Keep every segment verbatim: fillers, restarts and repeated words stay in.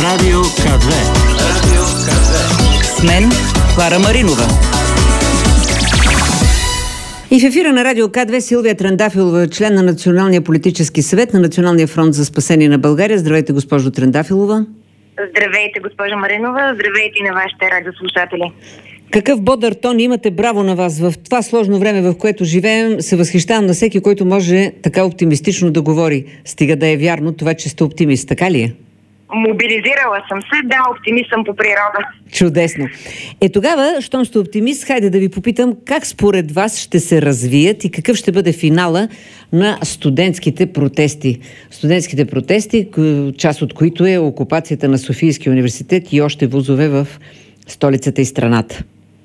Радио К две. Радио К две. С мен Клара Маринова. И в ефира на Радио К две Силвия Трендафилова, член на Националния политически съвет на Националния фронт за спасение на България. Здравейте, госпожо Трендафилова. Здравейте, госпожо Маринова. Здравейте и на вашите радиослушатели. Какъв бодър тон имате, браво на вас. В това сложно време, в което живеем, се възхищавам на всеки, който може така оптимистично да говори. Стига да е вярно това, че сте оптимист. Така ли е? Мобилизирала съм се. Да, оптимист съм по природа. Чудесно. Е тогава, щом сте оптимист, хайде да ви попитам как според вас ще се развият и какъв ще бъде финала на студентските протести. Студентските протести, част от които е окупацията на Софийския университет и още вузове в столицата и страната.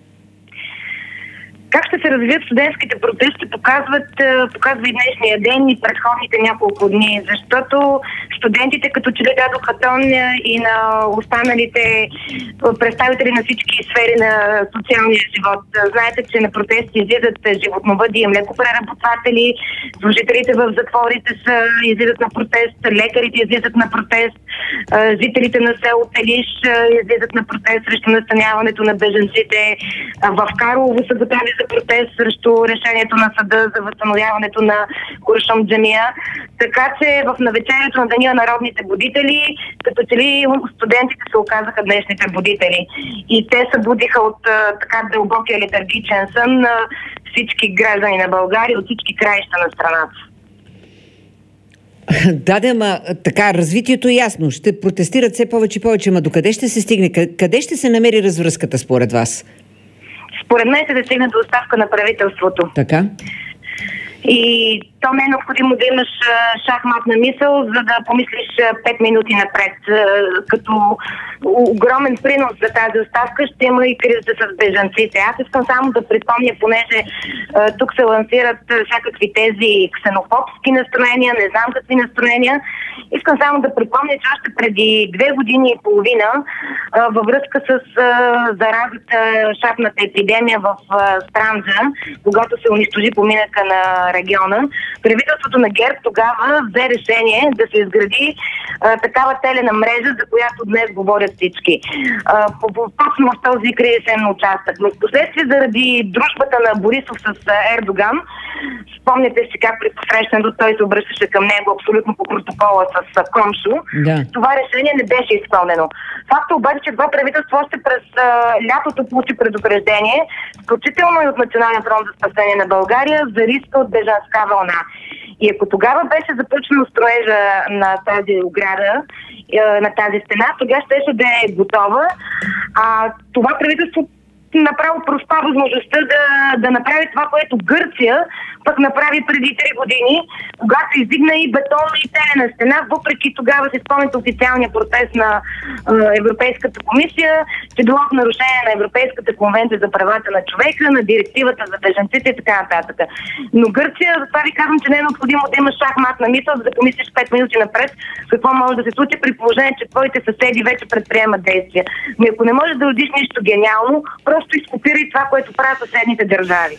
Как ще се развият студентските протести, показват, показва и днешния ден и предходните няколко дни, защото студентите като че ли дадоха тон и на останалите представители на всички сфери на социалния живот. Знаете, че на протести излизат животновъди и млекопреработватели, служителите в затворите са, излизат на протест, лекарите излизат на протест, жителите на село Пелиш излизат на протест срещу настаняването на бежанците. В Карлово са готови за протест срещу решението на съда за възстановяването на Куршум джамия. Така че в навечерието на Деня на народните будители, като че ли студентите се оказаха днешните будители. И те събудиха от така дълбокия летаргичен сън на всички граждани на България, от всички краища на страната. Да, да, ма така, развитието е ясно. Ще протестират все повече и повече, ма докъде ще се стигне? Къде ще се намери развръзката според вас? Според мен се да стигне до оставка на правителството. Така. И то не е необходимо да имаш шахматна мисъл, за да помислиш пет минути напред. Като огромен принос за тази оставка ще има и кризата с бежанците. Аз искам само да припомня, понеже тук се лансират всякакви тези ксенофобски настроения, не знам какви настроения. Искам само да припомня, че още преди две години и половина във връзка с заразата, шапната епидемия в Странджа, когато се унищожи поминъка на региона, правителството на ГЕРБ тогава взе решение да се изгради а, такава телена мрежа, за която днес говорят всички. А, по, по, точно в този кризисен участък. Но в последствие заради дружбата на Борисов с а, Ердоган, спомняте си как при посрещането той се обръщаше към него абсолютно по протокола с а, Комшо. Да. Това решение не беше изпълнено. Факта обаче, че това правителство още през а, лятото получи предупреждение, включително и от Национален фронт за спасение на България, за риска от бежанска вълна. И ако тогава беше започнал строежа на тази ограда, на тази стена, тогава щеше да е готова. А това правителство направо проспа възможността да, да направи това, което Гърция пък направи преди три години, когато издигна и бетонна и телена стена, въпреки тогава се спомняте официалния протест на е, Европейската комисия, че било в нарушение на Европейската конвенция за правата на човека, на директивата за бежанците и така нататък. Но Гърция, затова ви казвам, че не е необходимо да имаш шахматна мисъл, за да помислиш пет минути напред какво може да се случи, при положение, че твоите съседи вече предприемат действия. Но ако не можеш да родиш нищо гениално, просто изкопирай това, което правят съседните държави.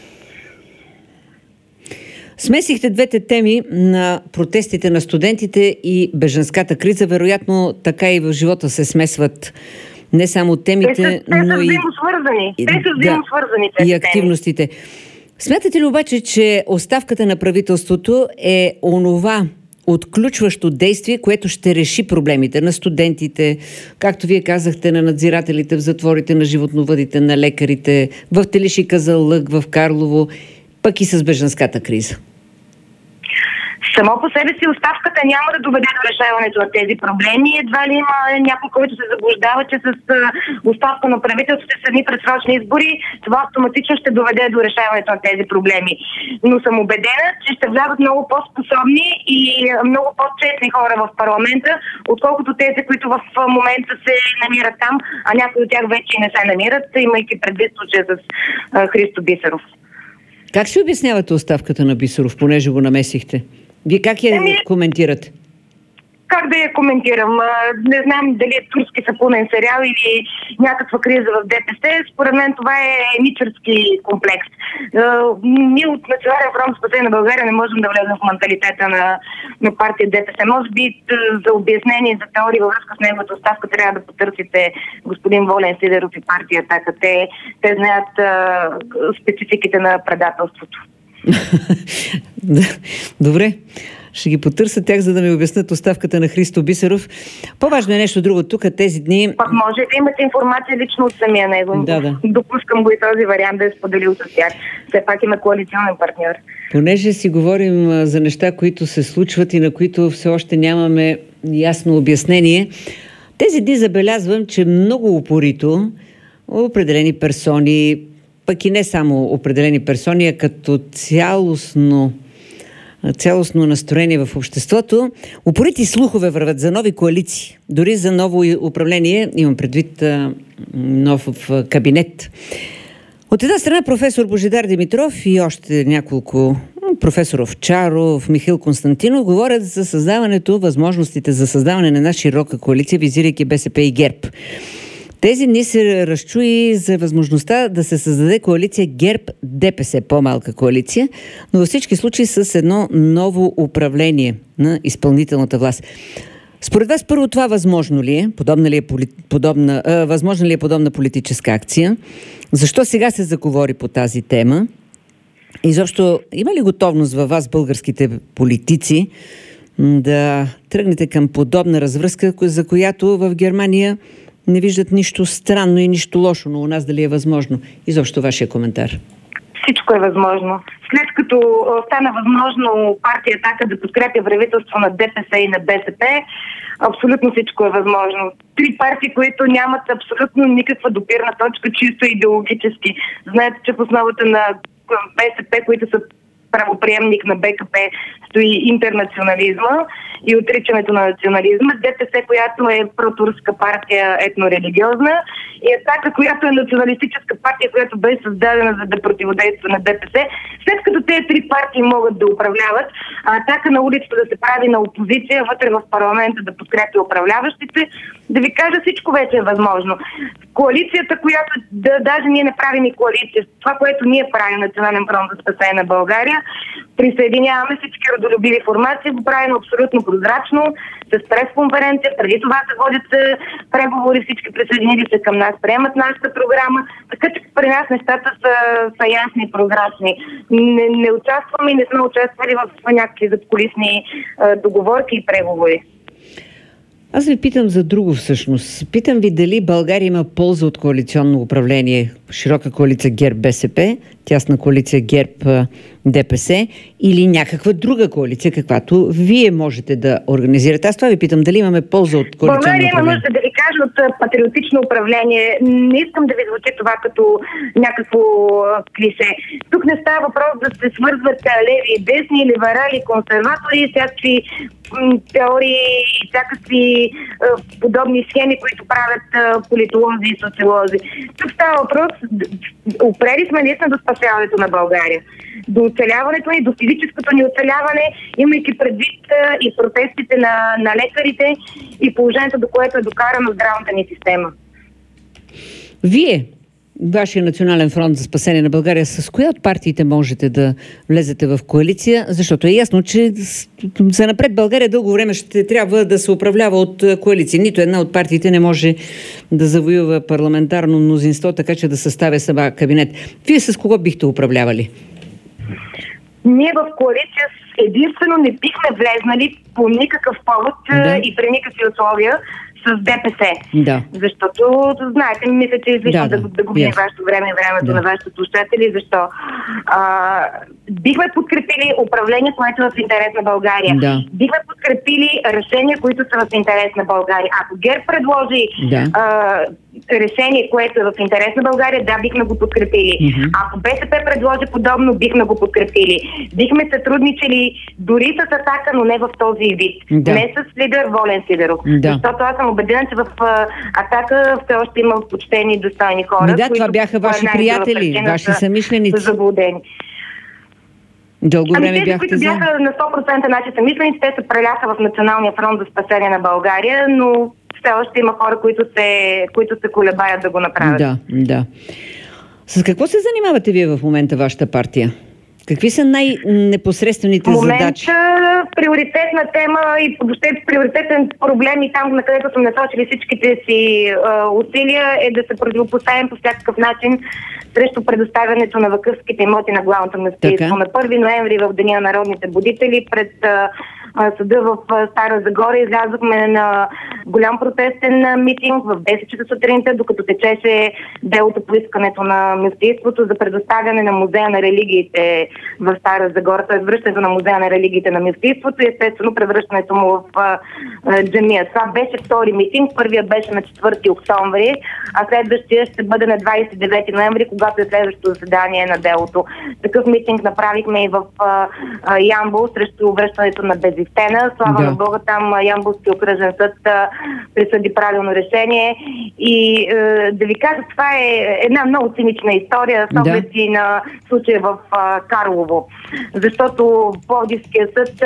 Смесихте двете теми на протестите на студентите и бежанската криза. Вероятно, така и в живота се смесват не само темите, те са, те но са и... взаимосвързани. Те са взаимосвързани. Да, и активностите. Смятате ли обаче, че оставката на правителството е онова отключващо действие, което ще реши проблемите на студентите, както вие казахте, на надзирателите в затворите, на животновъдите, на лекарите, в Телиш и Казанлък, в Карлово, пък и с бежанската криза? Само по себе си оставката няма да доведе до решаването на тези проблеми. Едва ли има някой, който се заблуждава, че с оставка на правителството са едни предсрочни избори, това автоматично ще доведе до решаването на тези проблеми. Но съм убедена, че ще влязат много по-способни и много по-честни хора в парламента, отколкото тези, които в момента се намират там, а някои от тях вече не се намират, имайки предвид случая с Христо Бисеров. Как ще обяснявате оставката на Бисеров, понеже го намесихте? Вие как я ами, коментирате? как да я коментирам? Не знам дали е турски сапунен сериал или някаква криза в ДПС. Според мен това е етнически комплекс. Ние от Национален фронт за спасение на България не можем да влезем в менталитета на, на партия ДПС. Може би за обяснение, за теория във връзка с неговата оставка трябва да потърсите господин Волен Сидеров и партия Атака. Те, те знаят а, спецификите на предателството. Добре. Ще ги потърся тях, за да ми обяснят оставката на Христо Бисеров. По-важно е нещо друго. Тук тези дни... Пак може да имате информация лично от самия него. Да, да. Допускам го и този вариант да е споделил с тях. Все пак има коалиционен партньор. Понеже си говорим за неща, които се случват и на които все още нямаме ясно обяснение, тези дни забелязвам, че много упорито определени персони, пък и не само определени персони, а като цялостно цялостно настроение в обществото, упорити слухове върват за нови коалиции, дори за ново управление, имам предвид нов кабинет. От една страна професор Божидар Димитров и още няколко професор Овчаров, Михаил Константинов говорят за създаването, възможностите за създаване на една широка коалиция, визирайки БСП и ГЕРБ. Тези дни се разчуи за възможността да се създаде коалиция ГЕРБ-ДПС, по-малка коалиция, но във всички случаи с едно ново управление на изпълнителната власт. Според вас, първо, това възможно ли е? Подобна ли е подобна, а, възможна ли е подобна политическа акция? Защо сега се заговори по тази тема? Изобщо, има ли готовност във вас, българските политици, да тръгнете към подобна развръзка, за която в Германия не виждат нищо странно и нищо лошо, но у нас дали е възможно? Изобщо вашия коментар. Всичко е възможно. След като стана възможно партия Атака да подкрепя правителство на ДПС и на БСП, абсолютно всичко е възможно. Три партии, които нямат абсолютно никаква допирна точка, чисто идеологически. Знаете, че в основата на БСП, които са правоприемник на БКП, стои интернационализма и отричането на национализма. ДПС, която е протурска партия, етнорелигиозна, и Атака, която е националистическа партия, която бе създадена за да противодейства на ДПС. След като тези три партии могат да управляват, а Атака на улицата да се прави на опозиция, вътре в парламента да подкрепя управляващите, да ви кажа, всичко вече е възможно. Коалицията, която да, даже ние не правим и коалиция, това, което ние правим, Национален фронт за спасение на България, присъединяваме всички родолюбиви формации, го правим абсолютно прозрачно, с пресконференция, преди това се водят преговори, всички присъединили се към нас, приемат нашата програма, така че при нас нещата са, са ясни и прозрачни. Не, не участваме и не сме участвали в някакви задкулисни е, договорки и преговори. Аз ви питам за друго всъщност. Питам ви дали България има полза от коалиционно управление, широка коалиция ГЕРБ-БСП, тясна коалиция ГЕРБ-ДПС или някаква друга коалиция, каквато вие можете да организирате. Аз това ви питам, дали имаме полза от коалиционно България управление. България има нужда да ви кажа от патриотично управление. Не искам да ви звучи това като някакво клише. Тук не става въпрос да се свързват леви и десни, либерали, консерватори, всякакви теории и всякакви е, подобни схеми, които правят е, политолози и социолози. Тук става въпрос, опрели сме наистина до спасяването на България. До оцеляването ни, до физическото ни оцеляване, имайки предвид е, и протестите на, на лекарите и положението, до което е докарана здравната ни система. Вие, вашия Национален фронт за спасение на България, с коя от партиите можете да влезете в коалиция? Защото е ясно, че за напред България дълго време ще трябва да се управлява от коалиции. Нито една от партиите не може да завоюва парламентарно мнозинство, така че да съставя сама кабинет. Вие с кого бихте управлявали? Ние в коалиция единствено не бихме влезнали по никакъв повод да. и при никакви условия с ДПС. Да. Защото, знаете, мисля, че е излишно да, да, да губим yes. вашето време и времето да. на вашите слушатели. Защо? А, бихме подкрепили управление, което е в интерес на България. Да. Бихме подкрепили решения, които са в интерес на България. Ако ГЕРБ предложи да. а, решение, което е в интерес на България, да, бихме го подкрепили. Mm-hmm. Ако БСП предложи подобно, бихме го подкрепили. Бихме сътрудничили дори с Атака, но не в този вид. Да. Не с лидер Волен Сидеров. Да. Защото аз съм убедена, че в а, Атака все още има почтени и достойни хора. Да, това бяха ваши приятели, ваши съмишленици. Заблудени. Дълго ами време тези, бяхте които за... бяха на сто процента начи самислени, те се преляха в Националния фронт за спасение на България, но все още има хора, които се, които се колебаят да го направят. Да, да. С какво се занимавате вие в момента, вашата партия? Какви са най-непосредствените задачи? В момента приоритетна тема и въобще приоритетен проблем и там, на където сме насочили всичките си а, усилия, е да се противопоставим по всякакъв начин срещу предоставянето на вакъфските имоти на Главното мюфтийство. На първи ноември в Деня на народните будители пред а, съда в Стара Загора излязохме на голям протестен митинг в десет часа сутринта, докато течеше делото по искането на мюфтийството за предоставяне на музея на религиите в Стара Загора, т.е. връщането на музея на религиите на мюфтийството и естествено превръщането му в а, а, джамия. Това беше втори митинг, първият беше на четвърти октомври, а следващия ще бъде на двадесет и девети ноември, когато е следващото заседание на делото. Такъв митинг направихме и в а, а, Ямбол срещу връщането на Безистена. Слава да. на Бога, там Ямболски окръжен съд а, присъди правилно решение. И а, да ви кажа, това е една много цинична история с оглед и да. на случая в а, Карлово. Защото Пловдивския съд а,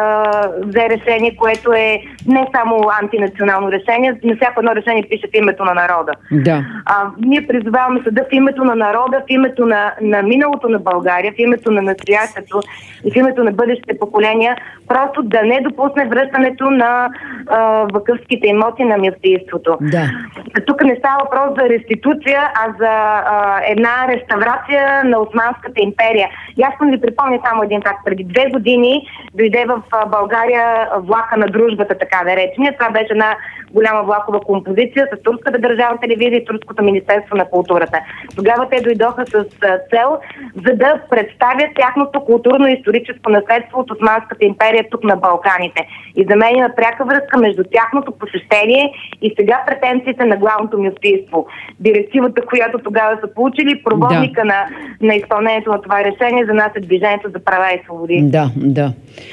а, взе решение, което е не само антинационално решение, на всяко едно решение пише в името на народа. Да. А, ние призоваваме съда в името на народа, в името на, на миналото на България, в името на настоящето и в името на бъдещите поколения, просто да не допусне връщането на а, вакъфските имоти на мюфтийството. Да. Тук не става въпрос за реституция, а за а, една реставрация на Османската империя. И аз съм ви припомня само един факт. Преди две години дойде в България влака на дружбата, така наречения. Това беше една голяма влакова композиция с Турската държавна телевизия и Турското министерство на културата. Тогава те дойдоха с цел, за да представят тяхното културно-историческо наследство от Османската империя тук на Балканите. И за мен има пряка връзка между тяхното посещение и сега претенциите на Главното мюфтийство. Директивата, която тогава са получили, проводника да. на, на изпълнението на това решение за нас е Движението за права и свободи. Да, да.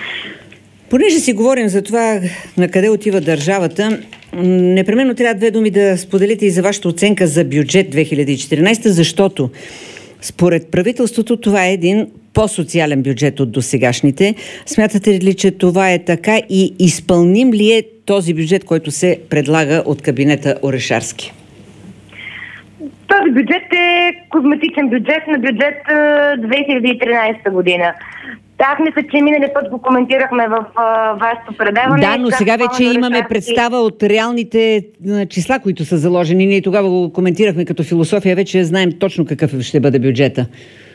Понеже си говорим за това на къде отива държавата, непременно трябва две думи да споделите и за вашата оценка за бюджет две хиляди и четиринадесета, защото според правителството това е един по-социален бюджет от досегашните. Смятате ли, че това е така и изпълним ли е този бюджет, който се предлага от кабинета Орешарски? Този бюджет е козметичен бюджет на бюджет две хиляди и тринадесета година. Аз мисля, че миналия път го коментирахме в а, вашето предаване. Да, но сега вече имаме представа от реалните а, числа, които са заложени. Ние тогава го коментирахме като философия, вече знаем точно какъв ще бъде бюджета.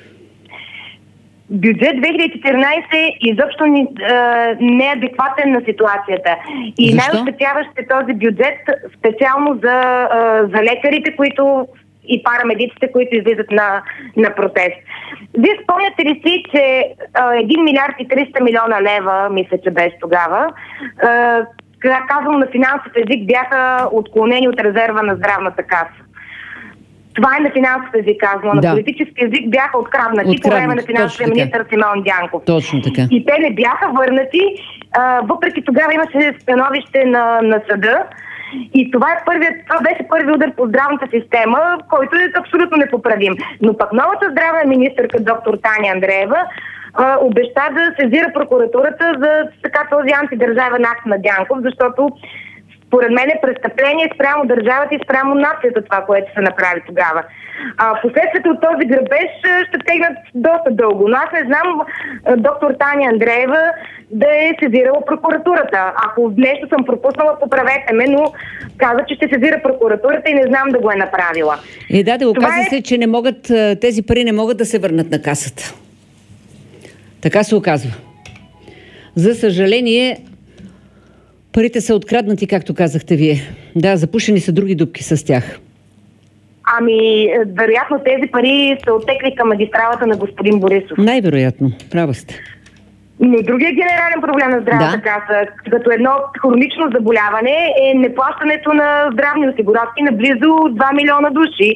Бюджет две хиляди и четиринадесета изобщо не, а, не е адекватен на ситуацията. И най-ощетяващ е този бюджет специално за, а, за лекарите, които и парамедиците, които излизат на, на протест. Вие спомняте ли си, че един милиард и триста милиона лева, мисля, че беше тогава, а, казвам на финансов език, бяха отклонени от резерва на здравната каса. Това е на финансов език казвам. Да. На политически език бяха откраднати по време на финансовия министър Симеон Дянков. Точно така. И те не бяха върнати, а, въпреки тогава имаше становище на, на съда. И това, е първият, това беше първи удар по здравната система, който е абсолютно непоправим. Но пък новата здравна министърка доктор Таня Андреева а, обеща да сезира прокуратурата за така този антидържавен акт на Дянков, защото според мен е престъпление спрямо държавата и спрямо нацията това, което се направи тогава. А, последствията от този грабеж ще тегнат доста дълго. Но аз не знам доктор Таня Андреева да е сезирала прокуратурата. Ако нещо съм пропуснала, поправете ме, но каза, че ще сезира прокуратурата и не знам да го е направила. И да, да оказа е... се, че не могат, тези пари не могат да се върнат на касата. Така се оказва. За съжаление, парите са откраднати, както казахте вие. Да, запушени са други дупки с тях. Ами, вероятно тези пари са оттекли към магистралата на господин Борисов. Най-вероятно. Права сте. Но другия генерален проблем на здравната да. каса, като едно хронично заболяване, е неплащането на здравни осигуровки на близо два милиона души,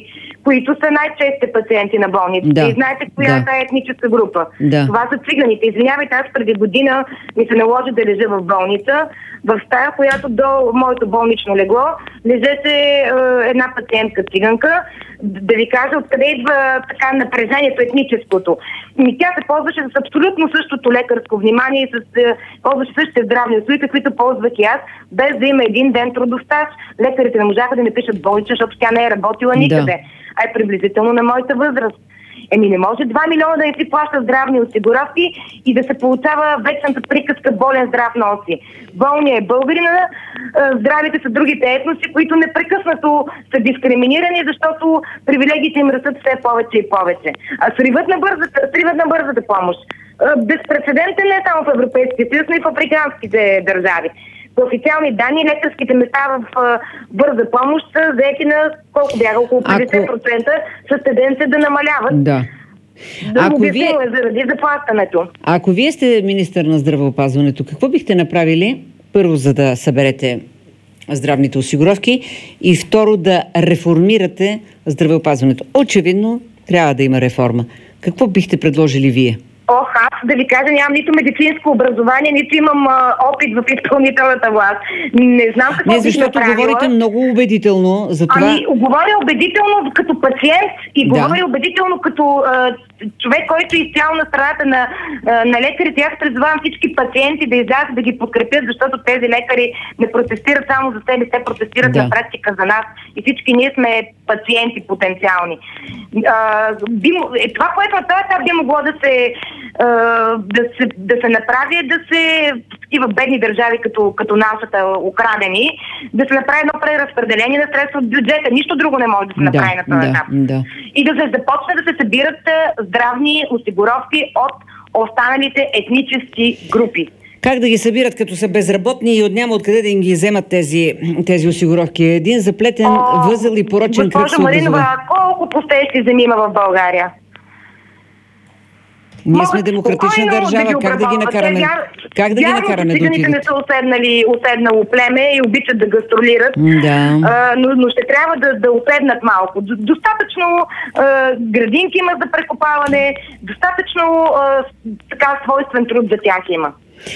които са най-честите пациенти на болниците. Да. И знаете коя Да. е етническа група. Да. Това са циганите. Извинявайте, аз преди година ми се наложи да лежа в болница, в стая, която до моето болнично легло лежеше е, една пациентка циганка. Да ви кажа откъде идва така напрежението етническото. И тя се ползваше с абсолютно същото лекарско внимание и с, е, ползваше същите здравни услуги, каквито ползвах и аз, без да има един ден трудов стаж. Лекарите не можаха да не пишат болнична, защото тя не е работила никъде. Да. А е приблизително на моята възраст. Еми не може два милиона да не си плаща здравни осигуровки и да се получава вечната приказка болен здрав носи. Болният е българина, здравите са другите етноси, които непрекъснато са дискриминирани, защото привилегиите им растат все повече и повече. А сриват на бързата, сриват на бързата помощ. Безпрецедентен не само в Европейския съюз, но и в африканските държави. По официални данни, лекарските места в а, бърза помощ са заети на колко бяга, около петдесет процента Ако... с тенденция да намаляват. Да. Да Ако вие... вие... заради заплащането. Ако вие сте министър на здравеопазването, какво бихте направили? Първо, за да съберете здравните осигуровки и второ, да реформирате здравеопазването. Очевидно, трябва да има реформа. Какво бихте предложили вие? Ох, аз да ви кажа, нямам нито медицинско образование, нито имам а, опит в изпълнителната власт. Не знам какво Не, защото бих говорите много убедително за това. Ами, говоря убедително като пациент и Да. говоря убедително като а, човек, който е изцяло на страната на, а, на лекарите. Аз призовавам всички пациенти да излязат да ги подкрепят, защото тези лекари не протестират само за себе, те протестират Да. на практика за нас. И всички ние сме пациенти потенциални. А, би, е, това, което на този етап би могло да се Да се, да се направи, да се в такива бедни държави като, като нашата, украдени, да се направи едно преразпределение на средства от бюджета. Нищо друго не може да се направи Да, на този да, етап. да. И да се започне да се събират а, здравни осигуровки от останалите етнически групи. Как да ги събират, като са безработни и от няма откъде да им ги вземат тези, тези осигуровки? Един заплетен О, възел и порочен кръг се госпожо Маринова, образува. колко пустеещи земи има в България? Ние сме демократична държава, да как да ги накараме? Вяр... Как да ги накараме да отидат? Не са уседнали, уседнало племе и обичат да гастролират, да. а, но, но ще трябва да, да уседнат малко. Достатъчно а, градинки има за прекопаване, достатъчно а, така свойствен труд за тях има.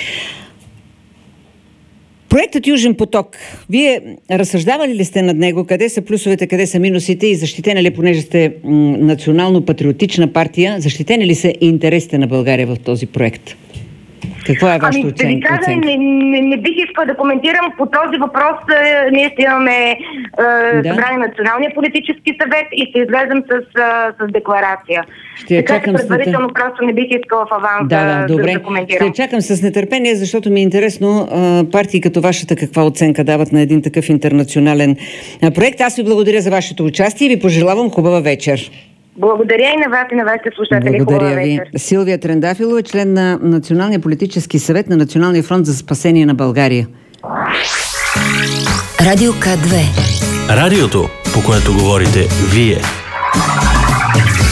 Проектът Южен поток, вие разсъждавали ли сте над него? Къде са плюсовете, къде са минусите и защитена ли, понеже сте м- национално-патриотична партия, защитени ли са интересите на България в този проект? Каква е вашата ами, оценка? Ами, да ви кажа, не, не, не бих искала да коментирам по този въпрос. Е, ние ще имаме е, да. събрание на Националния политически съвет и ще излезем с, с, с декларация. Ще я така чакам че предварително с... просто не бих искала в аванс да, да, да, добре. да коментирам. Ще я чакам с нетърпение, защото ми е интересно а, партии като вашата каква оценка дават на един такъв интернационален а, проект. Аз ви благодаря за вашето участие и ви пожелавам хубава вечер. Благодаря и на вас и на вашите слушатели. Благодаря ви. Силвия Трендафилова е член на Националния политически съвет на Националния фронт за спасение на България. Радио К две. Радиото, по което говорите вие.